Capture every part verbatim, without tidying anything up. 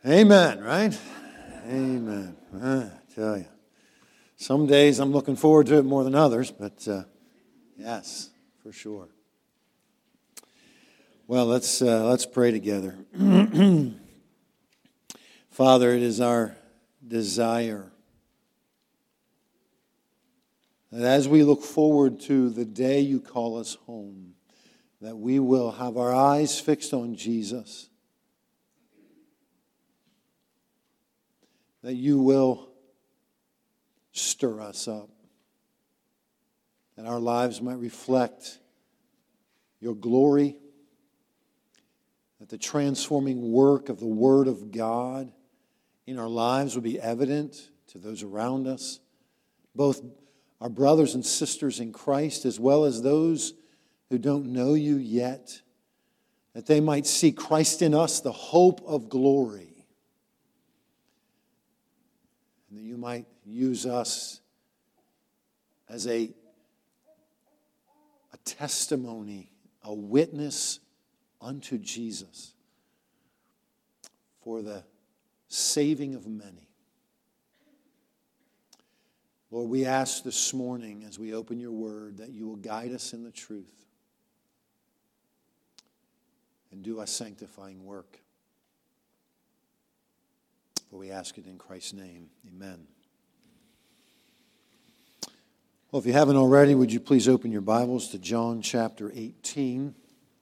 Amen, right? Amen. I tell you. Some days I'm looking forward to it more than others, but uh, yes, for sure. Well, let's uh, let's pray together. Father, it is our desire that as we look forward to the day you call us home, that we will have our eyes fixed on Jesus, that you will stir us up, that our lives might reflect your glory, that the transforming work of the Word of God in our lives will be evident to those around us, both our brothers and sisters in Christ as well as those who don't know you yet, that they might see Christ in us, the hope of glory, and that you might use us as a, a testimony, a witness unto Jesus for the saving of many. Lord, we ask this morning as we open your word that you will guide us in the truth and do a sanctifying work. For we ask it in Christ's name. Amen. Well, if you haven't already, would you please open your Bibles to John chapter eighteen.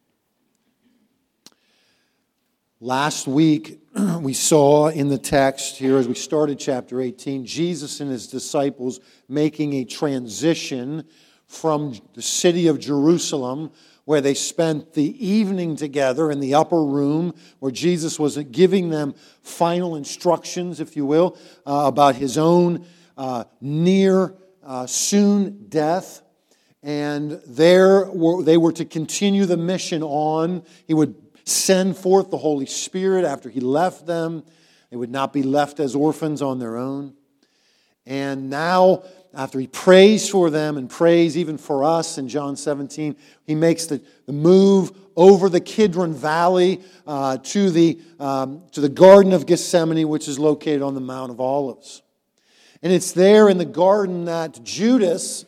Last week, we saw in the text here as we started chapter eighteen, Jesus and his disciples making a transition from the city of Jerusalem, where they spent the evening together in the upper room, where Jesus was giving them final instructions, if you will, uh, about his own uh, near, uh, soon death. And there were, they were to continue the mission on. He would send forth the Holy Spirit after he left them. They would not be left as orphans on their own. And now, after he prays for them and prays even for us in John seventeen, he makes the, the move over the Kidron Valley uh, to, the, um, to the Garden of Gethsemane, which is located on the Mount of Olives. And it's there in the garden that Judas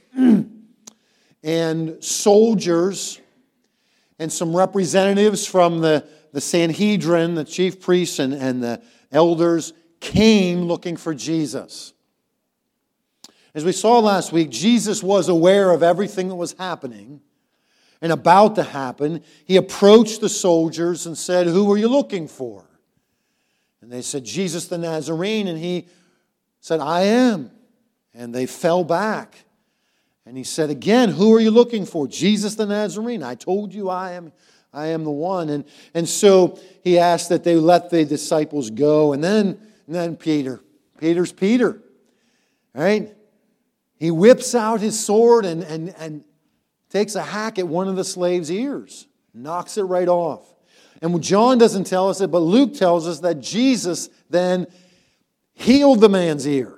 and soldiers and some representatives from the, the Sanhedrin, the chief priests and, and the elders, came looking for Jesus. As we saw last week, Jesus was aware of everything that was happening and about to happen. He approached the soldiers and said, "Who are you looking for?" And they said, "Jesus the Nazarene." And he said, "I am." And they fell back. And he said again, "Who are you looking for?" "Jesus the Nazarene. I told you I am, I am the one." And, and so he asked that they let the disciples go. And then, and then Peter. Peter's Peter. Right? He whips out his sword and, and, and takes a hack at one of the slaves' ears. Knocks it right off. And John doesn't tell us it, but Luke tells us that Jesus then healed the man's ear.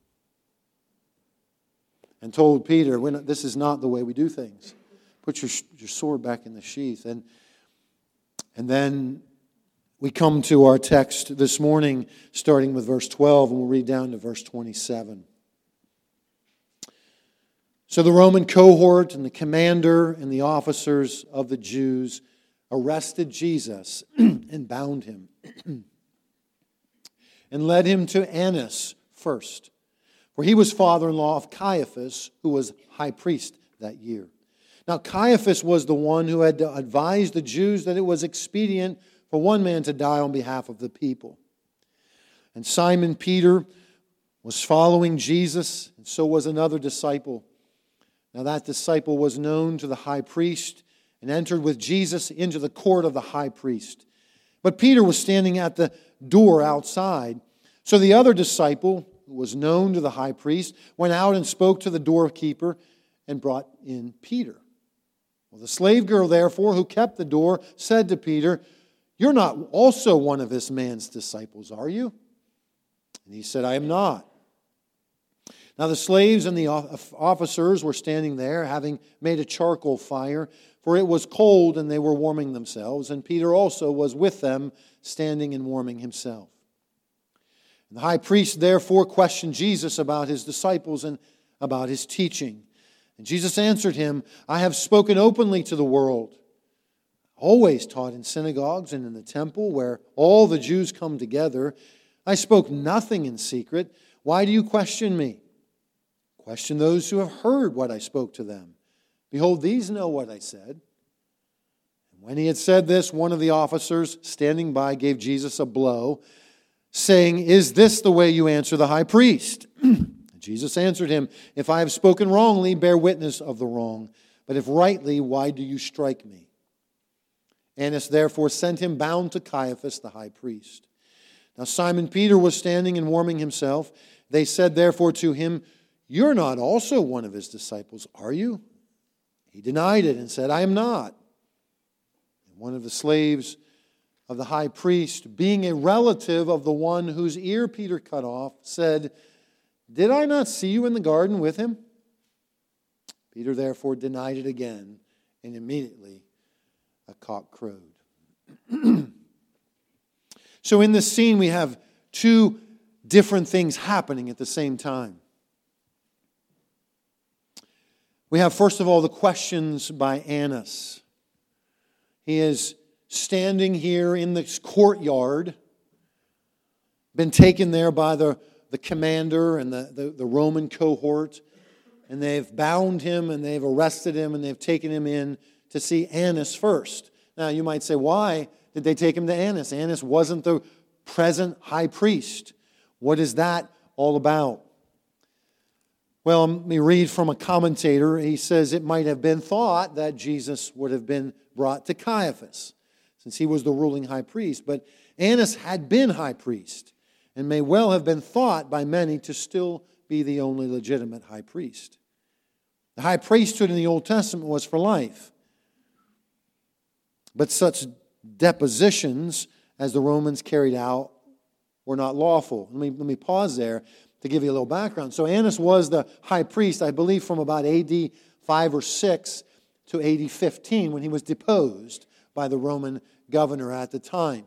And told Peter, We're not, this is not the way we do things. Put your, your sword back in the sheath. And, and then we come to our text this morning, starting with verse twelve, and we'll read down to verse twenty-seven. So the Roman cohort and the commander and the officers of the Jews arrested Jesus and bound him and led him to Annas first, for he was father-in-law of Caiaphas, who was high priest that year. Now Caiaphas was the one who had advised the Jews that it was expedient for one man to die on behalf of the people. And Simon Peter was following Jesus, and so was another disciple. Now that disciple was known to the high priest and entered with Jesus into the court of the high priest. But Peter was standing at the door outside. So the other disciple, who was known to the high priest, went out and spoke to the doorkeeper and brought in Peter. Well, the slave girl, therefore, who kept the door, said to Peter, "You're not also one of this man's disciples, are you?" And he said, "I am not." Now the slaves and the officers were standing there, having made a charcoal fire, for it was cold and they were warming themselves, and Peter also was with them, standing and warming himself. The high priest therefore questioned Jesus about his disciples and about his teaching. And Jesus answered him, I have spoken openly to the world. Always taught in synagogues and in the temple where all the Jews come together. I spoke nothing in secret. Why do you question me? Question those who have heard what I spoke to them. Behold, these know what I said. And when he had said this, one of the officers standing by gave Jesus a blow, saying, Is this the way you answer the high priest? Jesus answered him, If I have spoken wrongly, bear witness of the wrong. But if rightly, why do you strike me? Annas therefore sent him bound to Caiaphas the high priest. Now Simon Peter was standing and warming himself. They said therefore to him, You're not also one of his disciples, are you? He denied it and said, I am not. And one of the slaves of the high priest, being a relative of the one whose ear Peter cut off, said, Did I not see you in the garden with him? Peter therefore denied it again, and immediately a cock crowed. So in this scene we have two different things happening at the same time. We have, first of all, the questions by Annas. He is standing here in this courtyard, been taken there by the, the commander and the, the, the Roman cohort, and they've bound him and they've arrested him and they've taken him in to see Annas first. Now you might say, why did they take him to Annas? Annas wasn't the present high priest. What is that all about? Well, let me read from a commentator. He says it might have been thought that Jesus would have been brought to Caiaphas, since he was the ruling high priest. But Annas had been high priest, and may well have been thought by many to still be the only legitimate high priest. The high priesthood in the Old Testament was for life. But such depositions as the Romans carried out were not lawful. Let me, let me pause there to give you a little background. So Annas was the high priest, I believe, from about A D five or six to A D fifteen when he was deposed by the Roman governor at the time.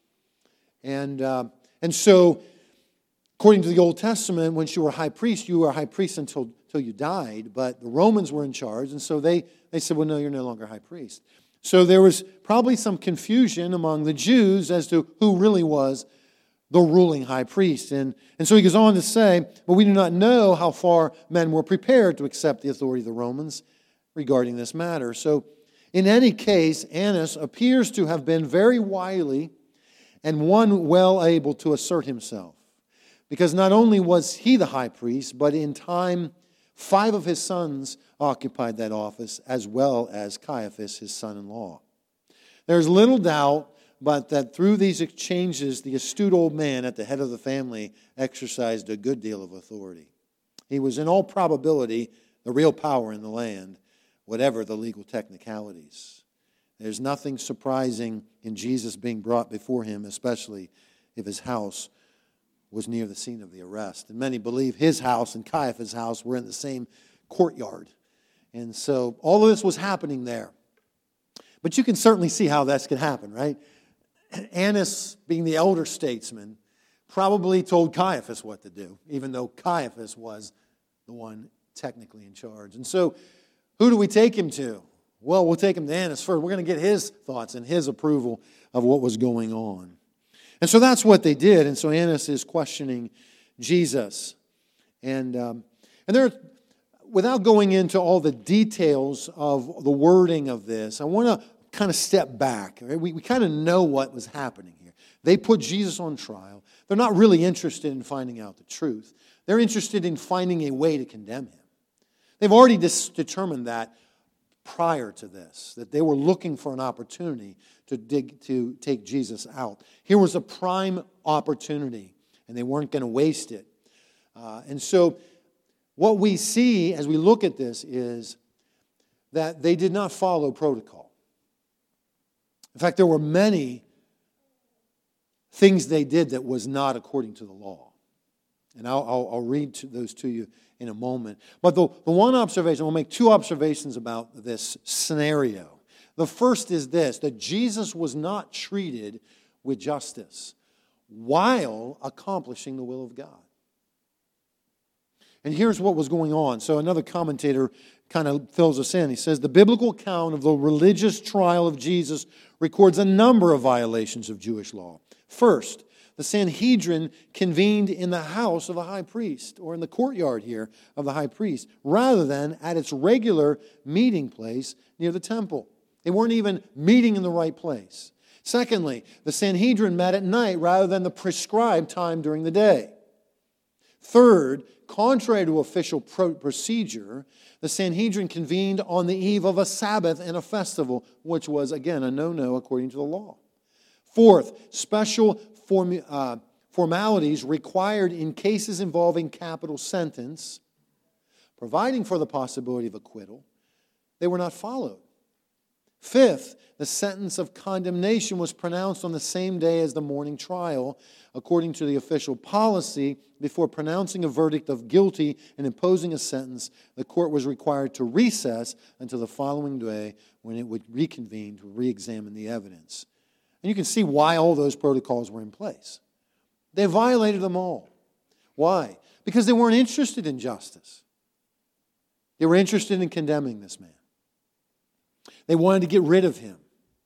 And, uh, and so, according to the Old Testament, once you were a high priest, you were a high priest until, until you died. But the Romans were in charge, and so they, they said, well, no, you're no longer high priest. So there was probably some confusion among the Jews as to who really was the ruling high priest. And, and so he goes on to say, but we do not know how far men were prepared to accept the authority of the Romans regarding this matter. So in any case, Annas appears to have been very wily and one well able to assert himself. Because not only was he the high priest, but in time, five of his sons occupied that office, as well as Caiaphas, his son-in-law. There's little doubt but that through these exchanges, the astute old man at the head of the family exercised a good deal of authority. He was in all probability the real power in the land, whatever the legal technicalities. There's nothing surprising in Jesus being brought before him, especially if his house was near the scene of the arrest. And many believe his house and Caiaphas' house were in the same courtyard. And so all of this was happening there. But you can certainly see how this could happen, right? Annas, being the elder statesman, probably told Caiaphas what to do, even though Caiaphas was the one technically in charge. And so, who do we take him to? Well, we'll take him to Annas first. We're going to get his thoughts and his approval of what was going on. And so that's what they did. And so Annas is questioning Jesus. And, um, and there, without going into all the details of the wording of this, I want to kind of step back. Right? We, we kind of know what was happening here. They put Jesus on trial. They're not really interested in finding out the truth. They're interested in finding a way to condemn him. They've already dis- determined that prior to this, that they were looking for an opportunity to dig to take Jesus out. Here was a prime opportunity, and they weren't going to waste it. Uh, and so what we see as we look at this is that they did not follow protocol. In fact, there were many things they did that was not according to the law. And I'll, I'll, I'll read to those to you in a moment. But the, the one observation, we'll make two observations about this scenario. The first is this, that Jesus was not treated with justice. while accomplishing the will of God. And here's what was going on. So another commentator kind of fills us in. He says, the biblical account of the religious trial of Jesus records a number of violations of Jewish law. First, the Sanhedrin convened in the house of the high priest, or in the courtyard here of the high priest, rather than at its regular meeting place near the temple. They weren't even meeting in the right place. Secondly, the Sanhedrin met at night rather than the prescribed time during the day. Third, contrary to official pro- procedure, the Sanhedrin convened on the eve of a Sabbath and a festival, which was, again, a no-no according to the law. Fourth, special form, uh, formalities required in cases involving capital sentence, providing for the possibility of acquittal, they were not followed. Fifth, the sentence of condemnation was pronounced on the same day as the morning trial, according to the official policy. Before pronouncing a verdict of guilty and imposing a sentence, the court was required to recess until the following day when it would reconvene to re-examine the evidence. And you can see why all those protocols were in place. They violated them all. Why? Because they weren't interested in justice. They were interested in condemning this man. They wanted to get rid of him.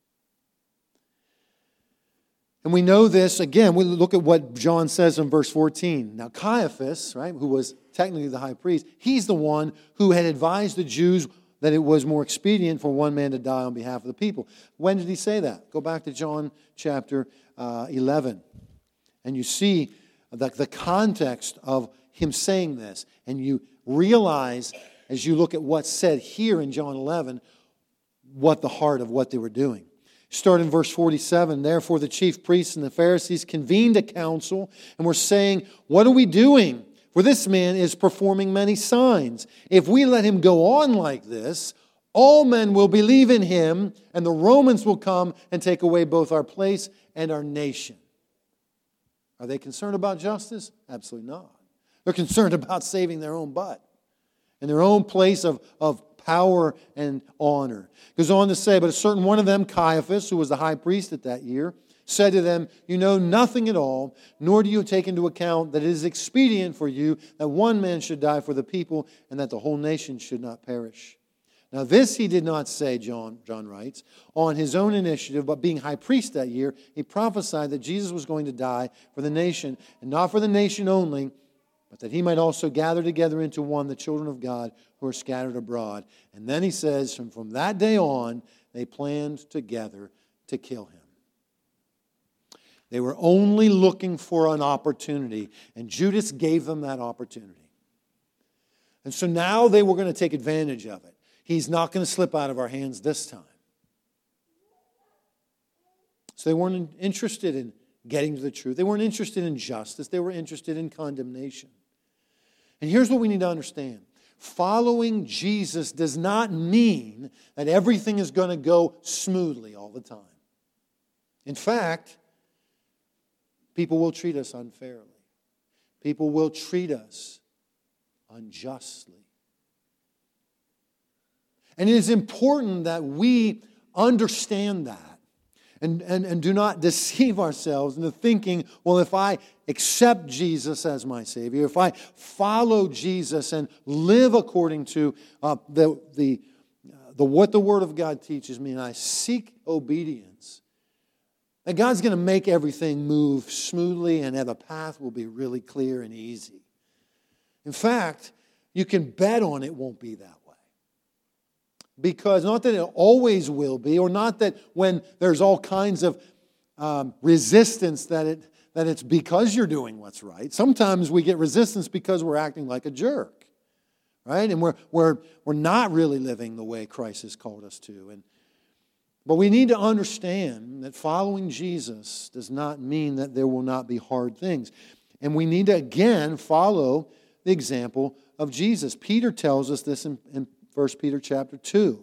And we know this, again, we look at what John says in verse fourteen. Now Caiaphas, right, who was technically the high priest, he's the one who had advised the Jews that it was more expedient for one man to die on behalf of the people. When did he say that? Go back to John chapter uh, eleven. And you see the, the context of him saying this. And you realize, as you look at what's said here in John eleven, what the heart of what they were doing. Start in verse forty-seven. Therefore the chief priests and the Pharisees convened a council and were saying, what are we doing? For this man is performing many signs. If we let him go on like this, all men will believe in him, and the Romans will come and take away both our place and our nation. Are they concerned about justice? Absolutely not. They're concerned about saving their own butt and their own place of, of power and honor. Goes on to say, but a certain one of them, Caiaphas, who was the high priest at that year, said to them, you know nothing at all, nor do you take into account that it is expedient for you that one man should die for the people and that the whole nation should not perish. Now this he did not say, John, John writes, on his own initiative, but being high priest that year, he prophesied that Jesus was going to die for the nation, and not for the nation only, but that he might also gather together into one the children of God who are scattered abroad. And then he says, from, from that day on, they planned together to kill him. They were only looking for an opportunity, and Judas gave them that opportunity. And so now they were going to take advantage of it. He's not going to slip out of our hands this time. So they weren't interested in getting to the truth. They weren't interested in justice. They were interested in condemnation. And here's what we need to understand. Following Jesus does not mean that everything is going to go smoothly all the time. In fact, people will treat us unfairly. People will treat us unjustly. And it is important that we understand that. And, and, and do not deceive ourselves into thinking, well, if I accept Jesus as my Savior, if I follow Jesus and live according to uh, the, the, uh, the what the Word of God teaches me, and I seek obedience, that God's going to make everything move smoothly and that the path will be really clear and easy. In fact, you can bet on it won't be that way. Because not that it always will be, or not that when there's all kinds of um, resistance that it that it's because you're doing what's right. Sometimes we get resistance because we're acting like a jerk, right? And we're we're we're not really living the way Christ has called us to. And but we need to understand that following Jesus does not mean that there will not be hard things, and we need to again follow the example of Jesus. Peter tells us this in, in First Peter chapter two.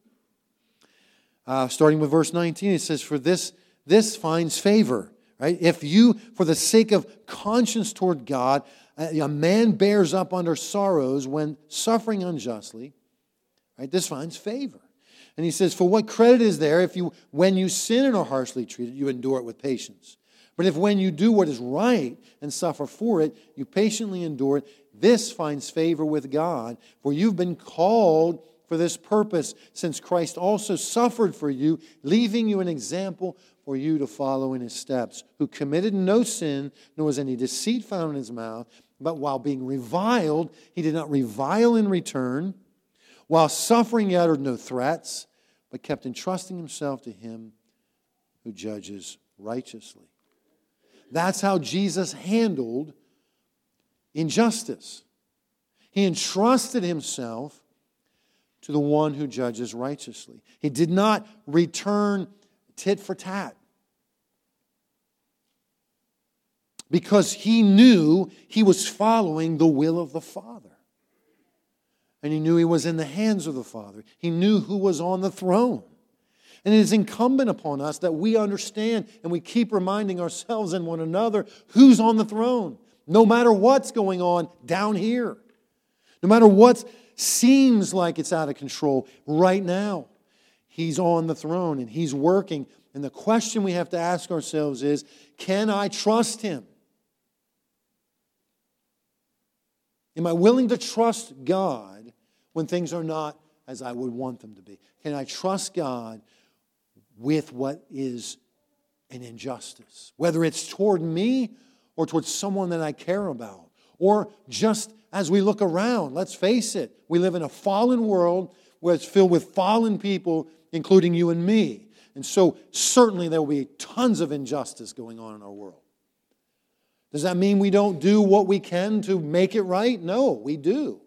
Uh, starting with verse nineteen, it says, For this, this finds favor, right? If you, for the sake of conscience toward God, a, a man bears up under sorrows when suffering unjustly, right? This finds favor. And he says, For what credit is there if you, when you sin and are harshly treated, you endure it with patience? But if when you do what is right and suffer for it, you patiently endure it, this finds favor with God, for you've been called for this purpose, since Christ also suffered for you, leaving you an example for you to follow in his steps, who committed no sin, nor was any deceit found in his mouth, but while being reviled, he did not revile in return. While suffering, he uttered no threats, but kept entrusting himself to him who judges righteously. That's how Jesus handled injustice. He entrusted himself to the one who judges righteously. He did not return tit for tat, because he knew he was following the will of the Father. And he knew he was in the hands of the Father. He knew who was on the throne. And it is incumbent upon us that we understand and we keep reminding ourselves and one another who's on the throne, no matter what's going on down here. No matter what seems like it's out of control right now, he's on the throne and he's working. And the question we have to ask ourselves is, can I trust him? Am I willing to trust God when things are not as I would want them to be? Can I trust God with what is an injustice? Whether it's toward me or towards someone that I care about. Or just as we look around, let's face it, we live in a fallen world where it's filled with fallen people, including you and me. And so certainly there will be tons of injustice going on in our world. Does that mean we don't do what we can to make it right? No, we do.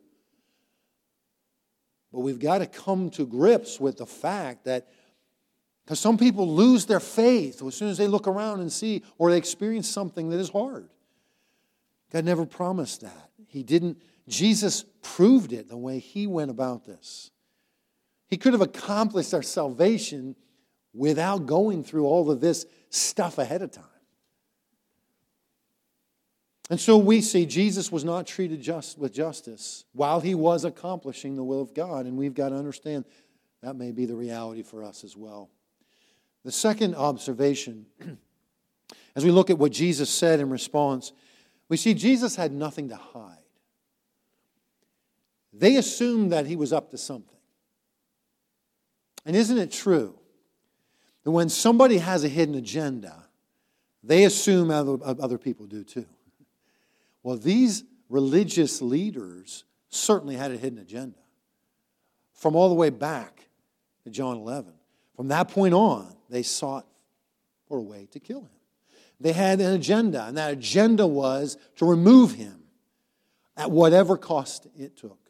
But we've got to come to grips with the fact that, because some people lose their faith as soon as they look around and see, or they experience something that is hard. God never promised that. He didn't. Jesus proved it the way he went about this. He could have accomplished our salvation without going through all of this stuff ahead of time. And so we see Jesus was not treated just with justice while he was accomplishing the will of God. And we've got to understand that may be the reality for us as well. The second observation, as we look at what Jesus said in response, we see Jesus had nothing to hide. They assumed that he was up to something. And isn't it true that when somebody has a hidden agenda, they assume other, other people do too? Well, these religious leaders certainly had a hidden agenda. From all the way back to John eleven. From that point on, they sought for a way to kill him. They had an agenda, and that agenda was to remove him at whatever cost it took.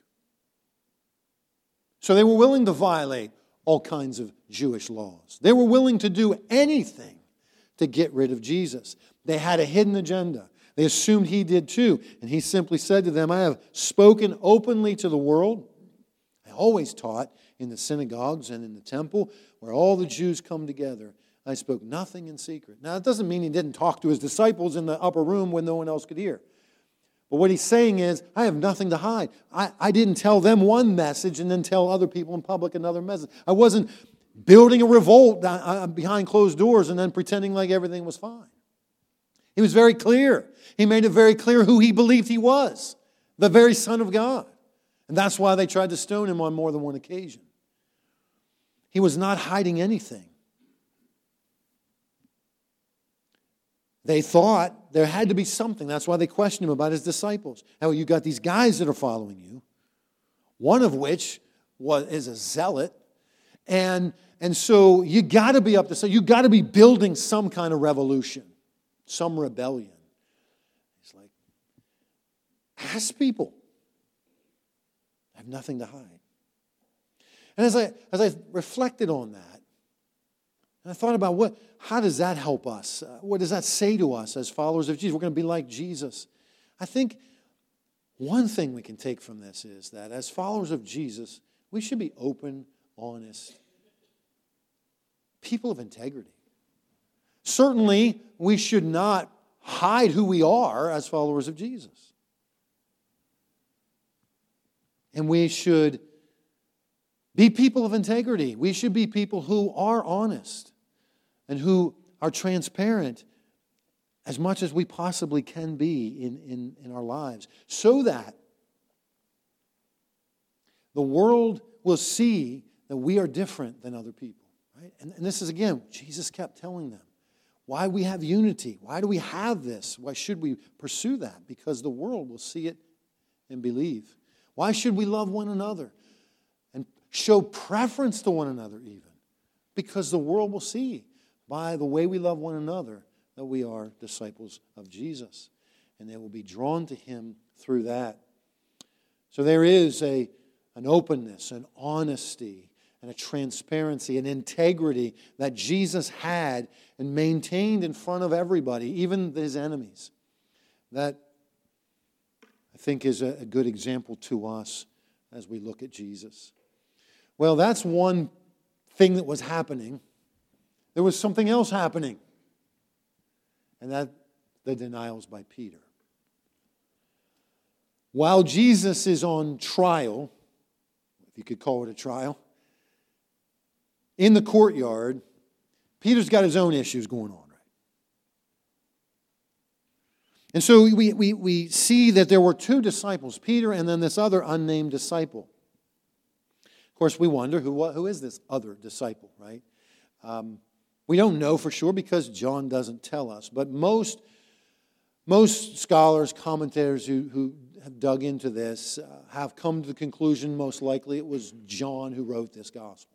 So they were willing to violate all kinds of Jewish laws. They were willing to do anything to get rid of Jesus. They had a hidden agenda. They assumed he did too. And he simply said to them, I have spoken openly to the world. I always taught in the synagogues and in the temple where all the Jews come together. I spoke nothing in secret. Now, it doesn't mean he didn't talk to his disciples in the upper room when no one else could hear. But what he's saying is, I have nothing to hide. I, I didn't tell them one message and then tell other people in public another message. I wasn't building a revolt behind closed doors and then pretending like everything was fine. He was very clear. He made it very clear who he believed he was, the very Son of God. And that's why they tried to stone him on more than one occasion. He was not hiding anything. They thought there had to be something. That's why they questioned him about his disciples. How you got these guys that are following you, one of which was, is a zealot. And, and so you got to be up to something. You got to be building some kind of revolution. Some rebellion. He's like, ask people. I have nothing to hide. And as I as I reflected on that, and I thought about what, how does that help us? Uh, what does that say to us as followers of Jesus? We're going to be like Jesus. I think one thing we can take from this is that as followers of Jesus, we should be open, honest, people of integrity. Certainly, we should not hide who we are as followers of Jesus. And we should be people of integrity. We should be people who are honest and who are transparent as much as we possibly can be in, in, in our lives, so that the world will see that we are different than other people. Right? And, and this is, again, Jesus kept telling them why we have unity. Why do we have this? Why should we pursue that? Because the world will see it and believe. Why should we love one another and show preference to one another even? Because the world will see by the way we love one another that we are disciples of Jesus. And they will be drawn to Him through that. So there is a, an openness, an honesty, and a transparency, an integrity that Jesus had and maintained in front of everybody, even His enemies, that I think is a, a good example to us as we look at Jesus. Well, that's one thing that was happening. There was something else happening, and that the denials by Peter. While Jesus is on trial, if you could call it a trial, in the courtyard, Peter's got his own issues going on, right? And so we, we, we see that there were two disciples, Peter and then this other unnamed disciple. Of course, we wonder, who, who is this other disciple, right? Um, we don't know for sure because John doesn't tell us. But most, most scholars, commentators who, who have dug into this uh, have come to the conclusion most likely it was John who wrote this gospel.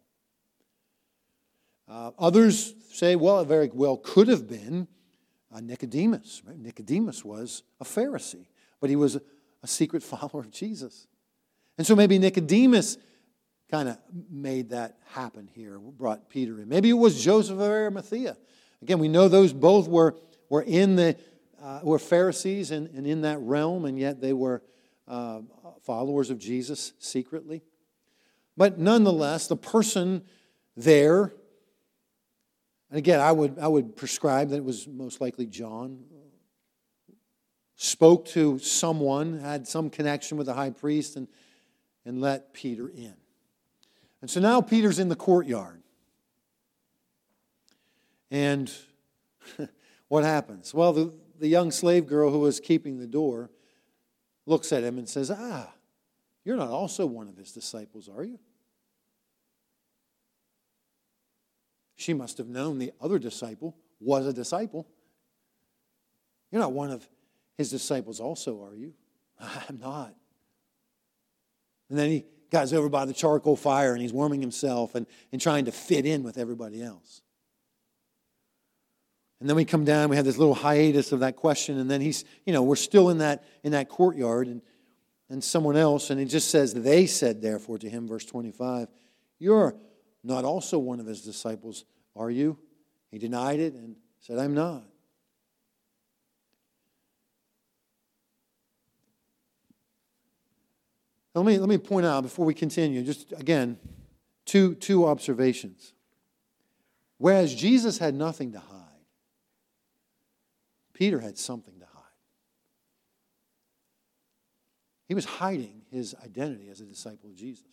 Uh, others say, well, it very well could have been uh, Nicodemus. Right? Nicodemus was a Pharisee, but he was a, a secret follower of Jesus. And so maybe Nicodemus kind of made that happen here, brought Peter in. Maybe it was Joseph of Arimathea. Again, we know those both were, were in the uh, were Pharisees and, and in that realm, and yet they were uh, followers of Jesus secretly. But nonetheless, the person there, and again, I would I would prescribe that it was most likely John, spoke to someone, had some connection with the high priest, and, and let Peter in. And so now Peter's in the courtyard. And what happens? Well, the, the young slave girl who was keeping the door looks at him and says, ah, you're not also one of his disciples, are you? She must have known the other disciple was a disciple. You're not one of his disciples also, are you? I'm not. And then he goes over by the charcoal fire and he's warming himself and, and trying to fit in with everybody else. And then we come down, we have this little hiatus of that question, and then he's, you know, we're still in that in that courtyard, and, and someone else, and it just says, they said therefore to him, verse twenty-five, you're not also one of his disciples, are you? He denied it and said, I'm not. Let me, let me point out before we continue, just again, two, two observations. Whereas Jesus had nothing to hide, Peter had something to hide. He was hiding his identity as a disciple of Jesus.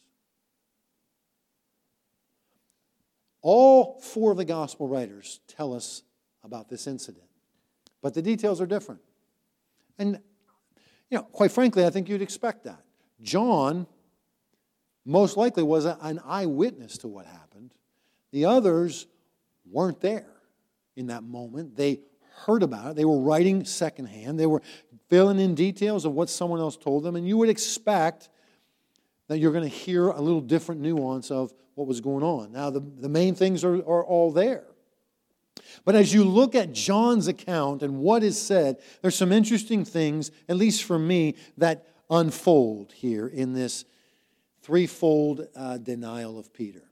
All four of the gospel writers tell us about this incident, but the details are different. And, you know, quite frankly, I think you'd expect that. John most likely was an eyewitness to what happened. The others weren't there in that moment. They heard about it. They were writing secondhand. They were filling in details of what someone else told them. And you would expect that you're going to hear a little different nuance of what was going on. Now, the, the main things are, are all there. But as you look at John's account and what is said, there's some interesting things, at least for me, that unfold here in this threefold uh, denial of Peter.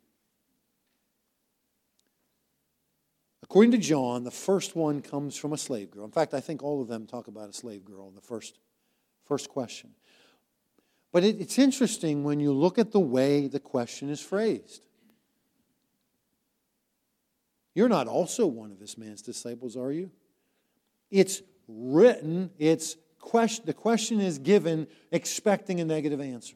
According to John, the first one comes from a slave girl. In fact, I think all of them talk about a slave girl in the first, first question. But it, it's interesting when you look at the way the question is phrased. You're not also one of this man's disciples, are you? It's written, it's question, the question is given expecting a negative answer.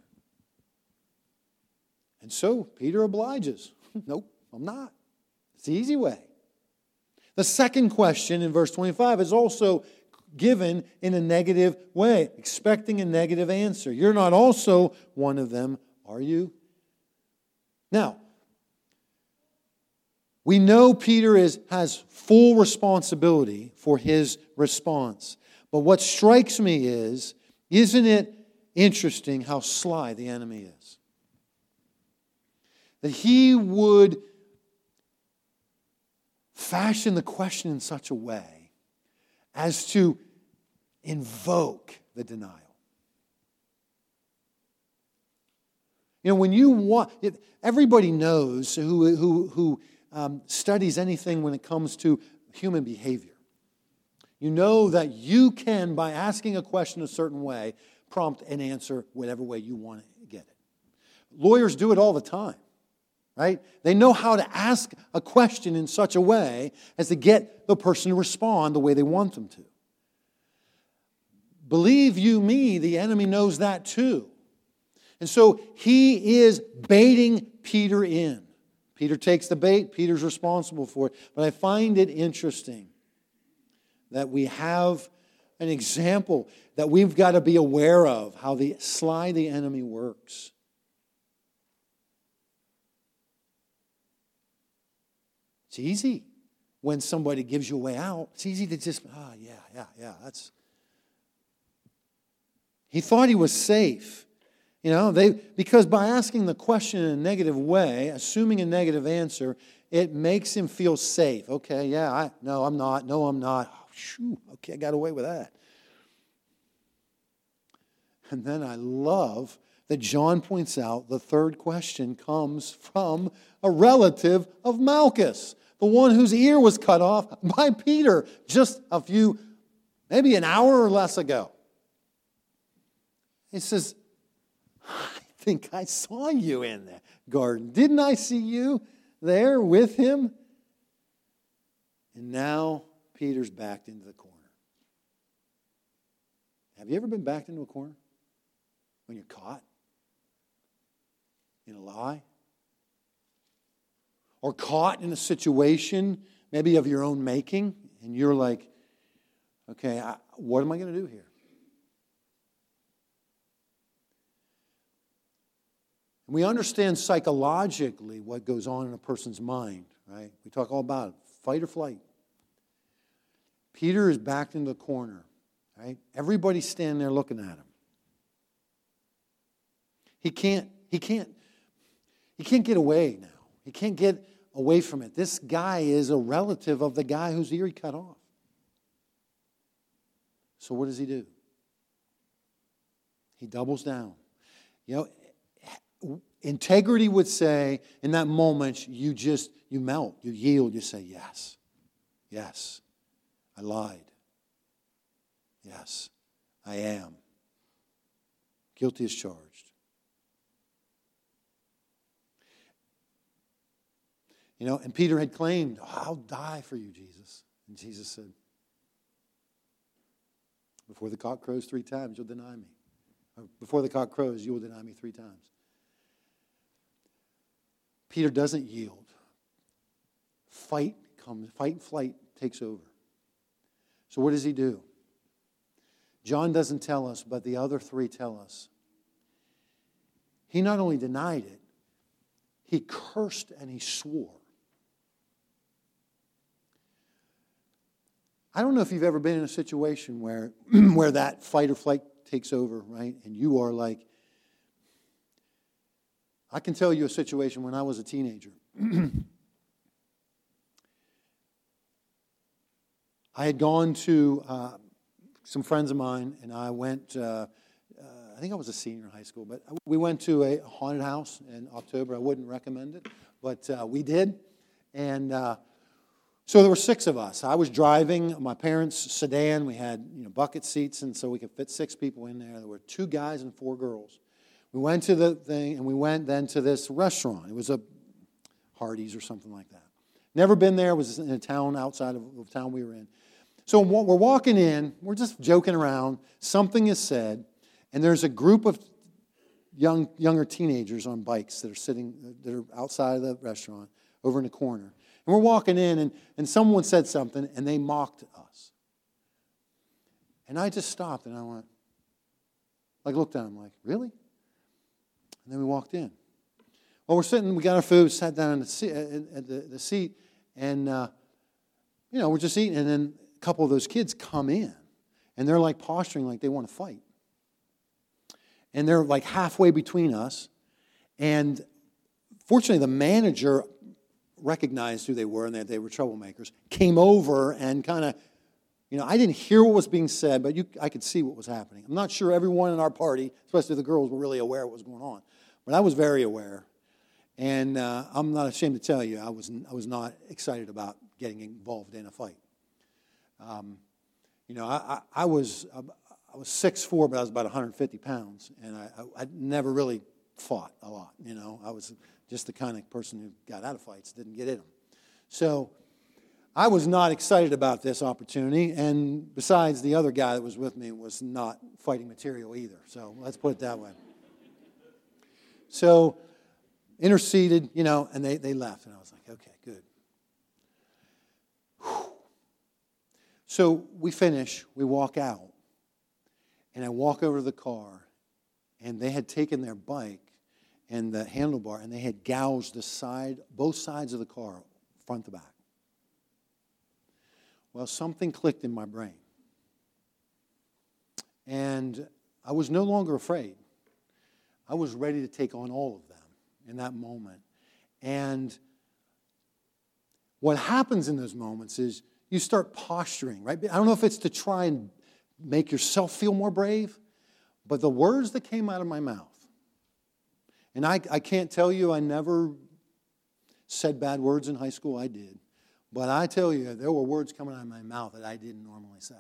And so Peter obliges. Nope, I'm not. It's the easy way. The second question in verse twenty-five is also given in a negative way, expecting a negative answer. You're not also one of them, are you? Now, we know Peter is, has full responsibility for his response. But what strikes me is, isn't it interesting how sly the enemy is? That he would fashion the question in such a way as to invoke the denial. You know, when you want, everybody knows who, who, who um, studies anything when it comes to human behavior. You know that you can, by asking a question a certain way, prompt an answer whatever way you want to get it. Lawyers do it all the time, right? They know how to ask a question in such a way as to get the person to respond the way they want them to. Believe you me, the enemy knows that too. And so he is baiting Peter in. Peter takes the bait. Peter's responsible for it. But I find it interesting that we have an example that we've got to be aware of, how the sly the enemy works. It's easy when somebody gives you a way out. It's easy to just, ah, oh, yeah, yeah, yeah, that's... He thought he was safe. You know, they because by asking the question in a negative way, assuming a negative answer, it makes him feel safe. Okay, yeah, I no, I'm not. No, I'm not. Oh, shoo, okay, I got away with that. And then I love that John points out the third question comes from a relative of Malchus, the one whose ear was cut off by Peter just a few, maybe an hour or less ago. He says, I think I saw you in the garden. Didn't I see you there with him? And now Peter's backed into the corner. Have you ever been backed into a corner? When you're caught in a lie? Or caught in a situation maybe of your own making, and you're like, okay, I, what am I going to do here? We understand psychologically what goes on in a person's mind, right? We talk all about it, fight or flight. Peter is backed into the corner, right? Everybody's standing there looking at him. He can't, he can't, he can't get away now. He can't get away from it. This guy is a relative of the guy whose ear he cut off. So what does he do? He doubles down. You know, integrity would say, in that moment, you just, you melt, you yield, you say, yes, yes, I lied. Yes, I am. Guilty as charged. You know, and Peter had claimed, oh, I'll die for you, Jesus. And Jesus said, before the cock crows three times, you'll deny me. Or before the cock crows, you will deny me three times. Peter doesn't yield. Fight comes, fight and flight takes over. So what does he do? John doesn't tell us, but the other three tell us. He not only denied it, he cursed and he swore. I don't know if you've ever been in a situation where, where that fight or flight takes over, right? And you are like, I can tell you a situation when I was a teenager. I had gone to uh, some friends of mine, and I went, uh, uh, I think I was a senior in high school, but we went to a haunted house in October. I wouldn't recommend it, but uh, we did. And uh, so there were six of us. I was driving my parents' sedan. We had you know bucket seats, and so we could fit six people in there. There were two guys and four girls. We went to the thing, and we went then to this restaurant. It was a Hardee's or something like that. Never been there. It was in a town outside of the town we were in. So we're walking in. We're just joking around. Something is said, and there's a group of young younger teenagers on bikes that are sitting, that are outside of the restaurant, over in the corner. And we're walking in, and, and someone said something, and they mocked us. And I just stopped, and I went, like, looked at them like, really? And then we walked in. Well, we're sitting, we got our food, sat down in the seat, at the, the seat, and, uh, you know, we're just eating, and then a couple of those kids come in, and they're like posturing like they want to fight. And they're like halfway between us, and fortunately the manager recognized who they were and that they were troublemakers, came over and kind of, you know, I didn't hear what was being said, but you, I could see what was happening. I'm not sure everyone in our party, especially the girls, were really aware of what was going on, but I was very aware. And uh, I'm not ashamed to tell you, I was I was not excited about getting involved in a fight. Um, you know, I, I, I was I was six foot four, but I was about one hundred fifty pounds, and I, I, I never really fought a lot. You know, I was just the kind of person who got out of fights, didn't get in them. So I was not excited about this opportunity, and besides, the other guy that was with me was not fighting material either. So let's put it that way. So interceded, you know, and they, they left. And I was like, okay, good. Whew. So we finish, we walk out, and I walk over to the car, and they had taken their bike and the handlebar, and they had gouged the side, both sides of the car, front to back. Well, something clicked in my brain. And I was no longer afraid. I was ready to take on all of them in that moment. And what happens in those moments is you start posturing, right? I don't know if it's to try and make yourself feel more brave, but the words that came out of my mouth, and I, I can't tell you I never said bad words in high school, I did. But I tell you, there were words coming out of my mouth that I didn't normally say.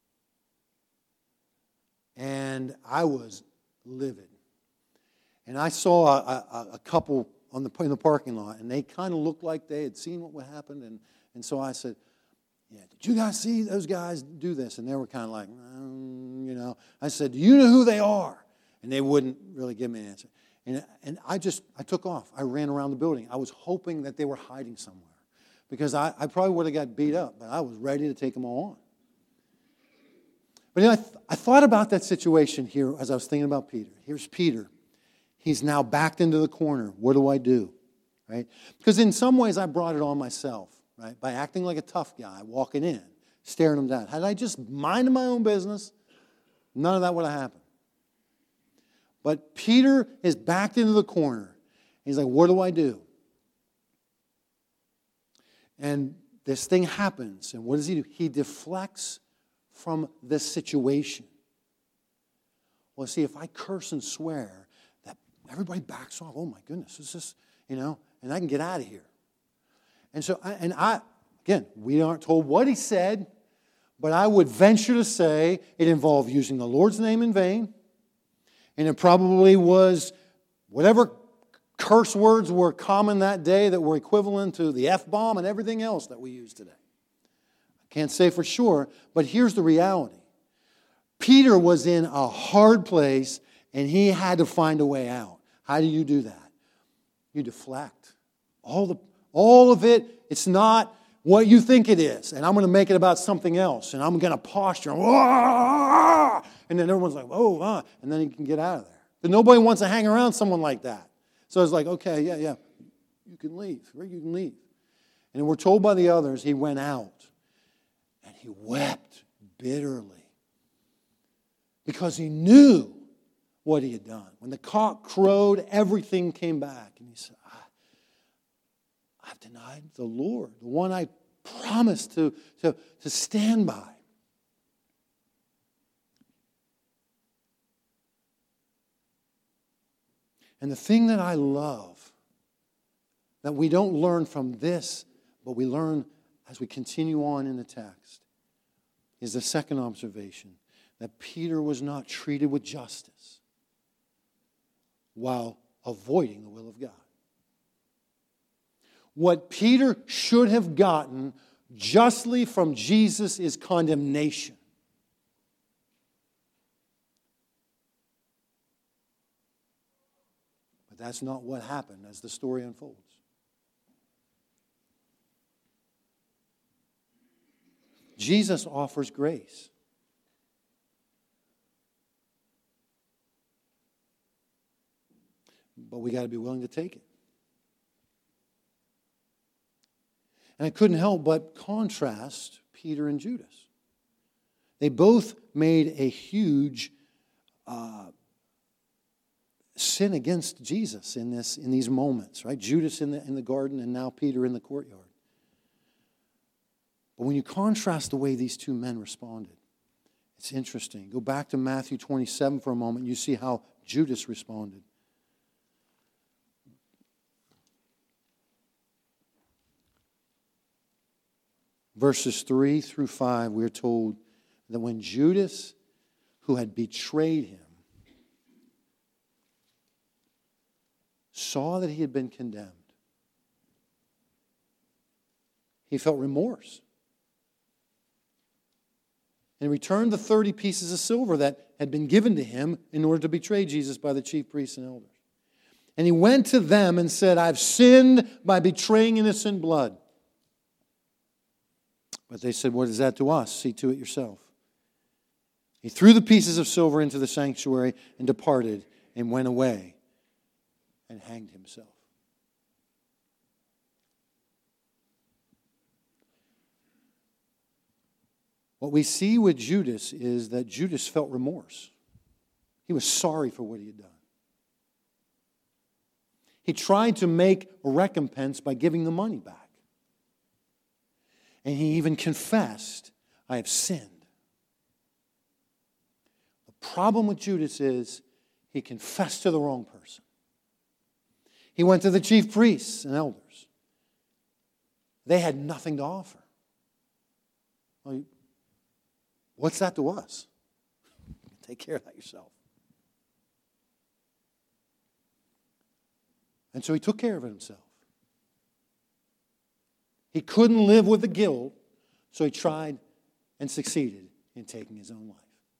And I was livid. And I saw a, a, a couple on the, in the parking lot, and they kind of looked like they had seen what happened. And, and so I said, yeah, did you guys see those guys do this? And they were kind of like, mm, you know. I said, do you know who they are? And they wouldn't really give me an answer. And, and I just, I took off. I ran around the building. I was hoping that they were hiding somewhere. Because I, I probably would have got beat up, but I was ready to take them all on. But you know, I, th- I thought about that situation here as I was thinking about Peter. Here's Peter. He's now backed into the corner. What do I do? Right? Because in some ways I brought it on myself, right? By acting like a tough guy, walking in, staring them down. Had I just minded my own business, none of that would have happened. But Peter is backed into the corner. He's like, what do I do? And this thing happens. And what does he do? He deflects from this situation. Well, see, if I curse and swear, that everybody backs off. Oh, my goodness, this is, you know, and I can get out of here. And so, I, and I, again, we aren't told what he said, but I would venture to say it involved using the Lord's name in vain. And it probably was whatever curse words were common that day that were equivalent to the F-bomb and everything else that we use today. I can't say for sure, but here's the reality. Peter was in a hard place, and he had to find a way out. How do you do that? You deflect. All the, all of it, it's not what you think it is, and I'm going to make it about something else, and I'm going to posture, and then everyone's like, oh, ah, and then you can get out of there. But nobody wants to hang around someone like that. So it's like, okay, yeah, yeah, you can leave. You can leave. And we're told by the others, he went out, and he wept bitterly because he knew what he had done. When the cock crowed, everything came back, and he said, I've denied the Lord, the one I promised to, to, to stand by. And the thing that I love, that we don't learn from this, but we learn as we continue on in the text, is the second observation, that Peter was not treated with justice while avoiding the will of God. What Peter should have gotten justly from Jesus is condemnation. But that's not what happened as the story unfolds. Jesus offers grace. But we got to be willing to take it. And I couldn't help but contrast Peter and Judas. They both made a huge uh, sin against Jesus in this in these moments, right? Judas in the in the garden, and now Peter in the courtyard. But when you contrast the way these two men responded, it's interesting. Go back to Matthew twenty-seven for a moment. You see how Judas responded. Verses three through five, we're told that when Judas, who had betrayed him, saw that he had been condemned, he felt remorse. And returned the thirty pieces of silver that had been given to him in order to betray Jesus by the chief priests and elders. And he went to them and said, I've sinned by betraying innocent blood. But they said, what is that to us? See to it yourself. He threw the pieces of silver into the sanctuary and departed and went away and hanged himself. What we see with Judas is that Judas felt remorse. He was sorry for what he had done. He tried to make a recompense by giving the money back. And he even confessed, I have sinned. The problem with Judas is he confessed to the wrong person. He went to the chief priests and elders. They had nothing to offer. Well, what's that to us? Take care of that yourself. And so he took care of it himself. He couldn't live with the guilt, so he tried and succeeded in taking his own life.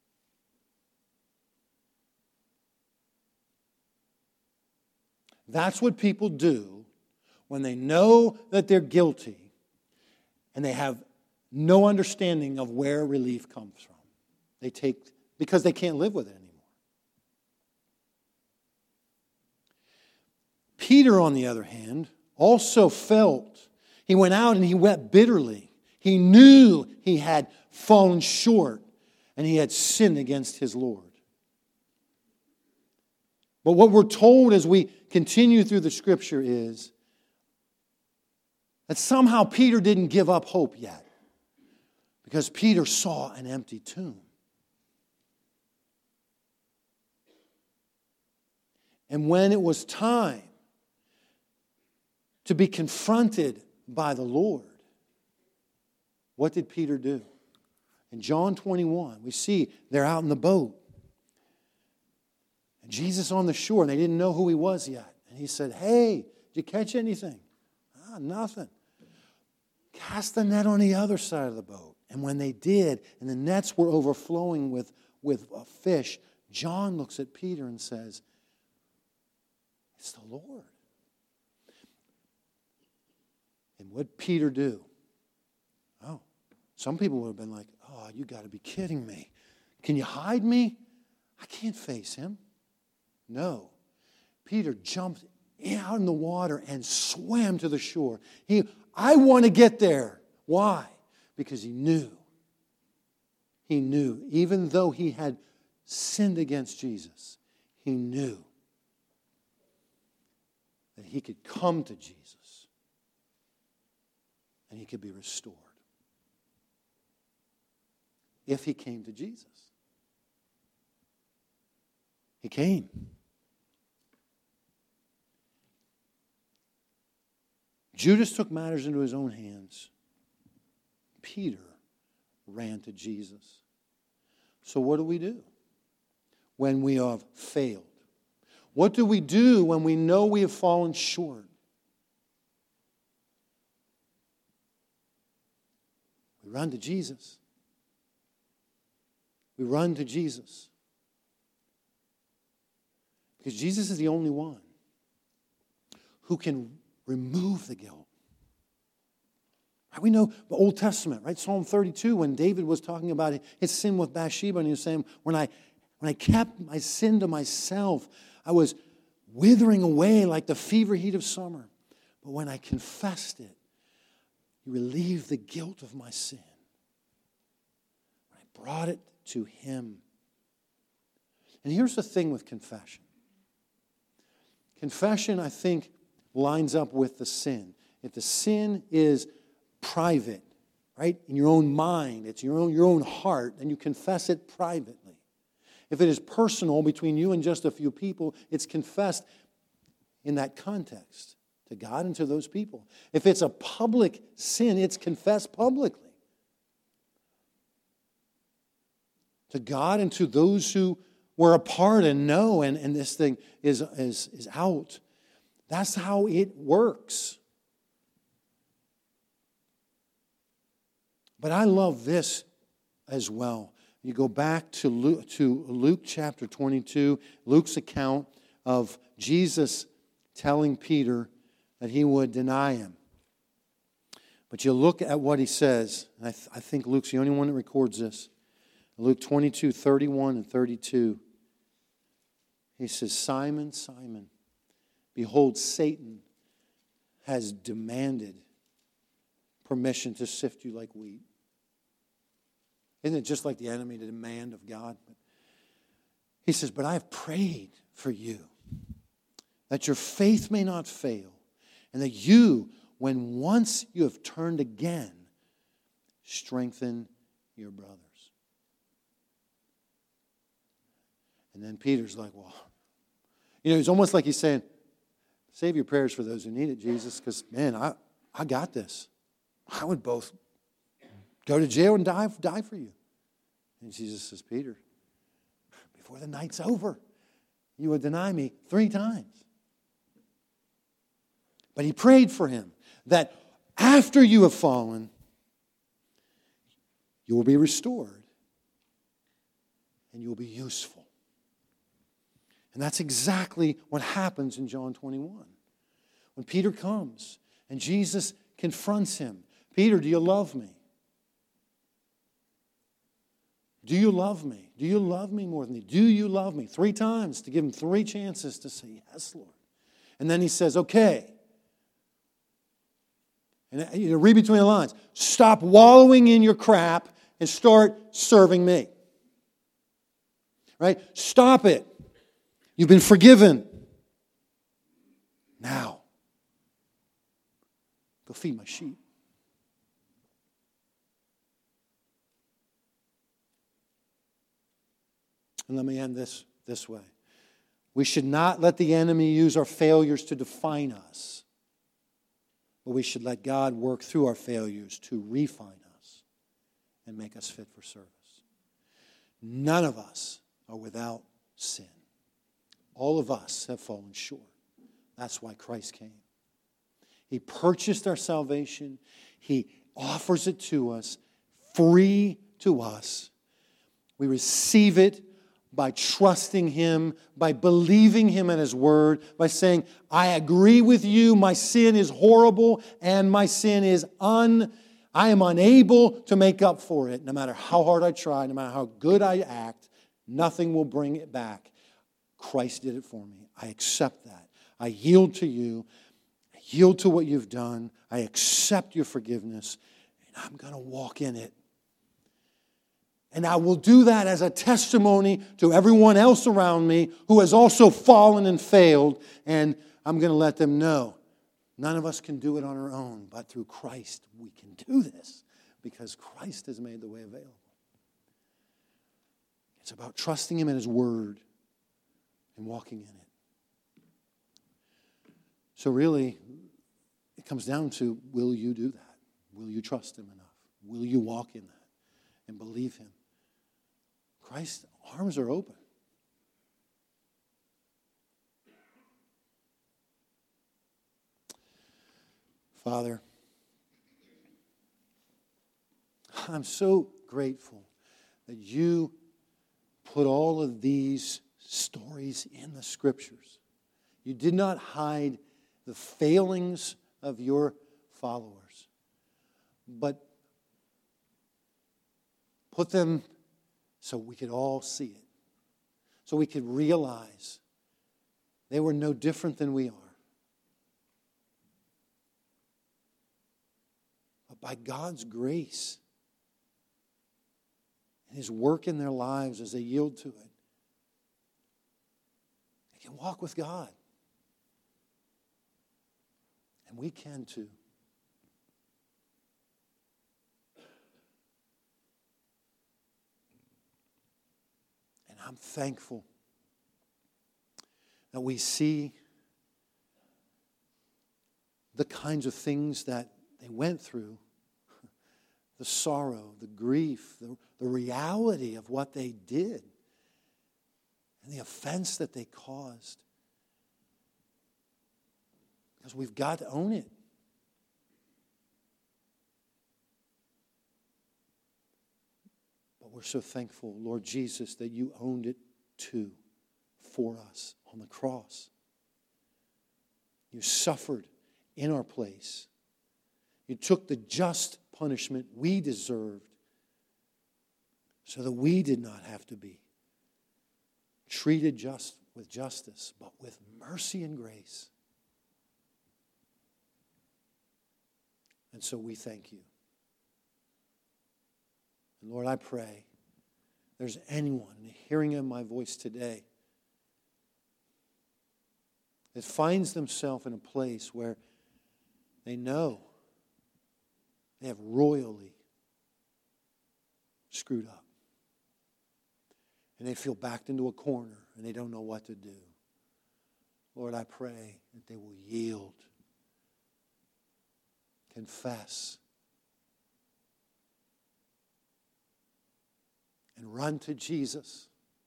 That's what people do when they know that they're guilty and they have no understanding of where relief comes from. They take, because they can't live with it anymore. Peter, on the other hand, also felt, he went out and he wept bitterly. He knew he had fallen short and he had sinned against his Lord. But what we're told as we continue through the Scripture is that somehow Peter didn't give up hope yet, because Peter saw an empty tomb. And when it was time to be confronted by the Lord, what did Peter do? In John twenty-one, we see they're out in the boat. And Jesus on the shore, and they didn't know who he was yet. And he said, hey, did you catch anything? Ah, nothing. Cast the net on the other side of the boat. And when they did, and the nets were overflowing with, with a fish, John looks at Peter and says, it's the Lord. And what did Peter do? Oh, some people would have been like, oh, you got to be kidding me. Can you hide me? I can't face him. No. Peter jumped out in the water and swam to the shore. He, I want to get there. Why? Because he knew. He knew. Even though he had sinned against Jesus, he knew that he could come to Jesus and he could be restored if he came to Jesus. He came. Judas took matters into his own hands. Peter ran to Jesus. So what do we do when we have failed? What do we do when we know we have fallen short? We run to Jesus. We run to Jesus. Because Jesus is the only one who can remove the guilt. We know the Old Testament, right? Psalm thirty-two, when David was talking about his sin with Bathsheba, and he was saying, when I, when I kept my sin to myself, I was withering away like the fever heat of summer. But when I confessed it, you relieved the guilt of my sin. I brought it to him. And here's the thing with confession. Confession, I think, lines up with the sin. If the sin is private, right, in your own mind, it's your own, your own heart, then you confess it privately. If it is personal between you and just a few people, it's confessed in that context to God and to those people. If it's a public sin, it's confessed publicly to God and to those who were a part and know, and, and this thing is, is, is out. That's how it works. But I love this as well. You go back to Luke, to Luke chapter twenty-two, Luke's account of Jesus telling Peter that he would deny him. But you look at what he says, and I, th- I think Luke's the only one that records this. Luke twenty-two, thirty-one and thirty-two. He says, Simon, Simon, behold, Satan has demanded permission to sift you like wheat. Isn't it just like the enemy, the demand of God? He says, but I have prayed for you that your faith may not fail, and that you, when once you have turned again, strengthen your brothers. And then Peter's like, well, you know, it's almost like he's saying, save your prayers for those who need it, Jesus, because, man, I, I got this. I would both go to jail and die, die for you. And Jesus says, Peter, before the night's over, you will deny me three times. But he prayed for him that after you have fallen, you will be restored and you will be useful. And that's exactly what happens in John twenty-one. When Peter comes and Jesus confronts him, Peter, do you love me? Do you love me? Do you love me more than me? Do you love me? Three times to give him three chances to say, yes, Lord. And then he says, okay. And you know, read between the lines. Stop wallowing in your crap and start serving me. Right? Stop it. You've been forgiven. Now, go feed my sheep. And let me end this this way. We should not let the enemy use our failures to define us, but we should let God work through our failures to refine us and make us fit for service. None of us are without sin. All of us have fallen short. That's why Christ came. He purchased our salvation. He offers it to us, free to us. We receive it by trusting Him, by believing Him and His Word, by saying, I agree with you, my sin is horrible, and my sin is un... I am unable to make up for it. No matter how hard I try, no matter how good I act, nothing will bring it back. Christ did it for me. I accept that. I yield to you. I yield to what you've done. I accept your forgiveness, and I'm going to walk in it. And I will do that as a testimony to everyone else around me who has also fallen and failed. And I'm going to let them know none of us can do it on our own, but through Christ we can do this because Christ has made the way available. It's about trusting Him in His Word and walking in it. So really, it comes down to, will you do that? Will you trust Him enough? Will you walk in that and believe Him? Christ's arms are open. Father, I'm so grateful that you put all of these stories in the Scriptures. You did not hide the failings of your followers, but put them so we could all see it, so we could realize they were no different than we are. But by God's grace and His work in their lives as they yield to it, they can walk with God. And we can too. And I'm thankful that we see the kinds of things that they went through, the sorrow, the grief, the, the reality of what they did, and the offense that they caused. Because we've got to own it. But we're so thankful, Lord Jesus, that you owned it too for us on the cross. You suffered in our place. You took the just punishment we deserved so that we did not have to be treated just with justice, but with mercy and grace. And so we thank you. And Lord, I pray if there's anyone in the hearing of my voice today that finds themselves in a place where they know they have royally screwed up, and they feel backed into a corner and they don't know what to do, Lord, I pray that they will yield, confess, and run to Jesus,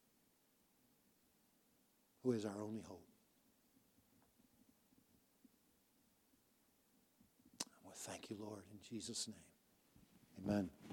who is our only hope. Well, thank you, Lord, in Jesus' name. Amen.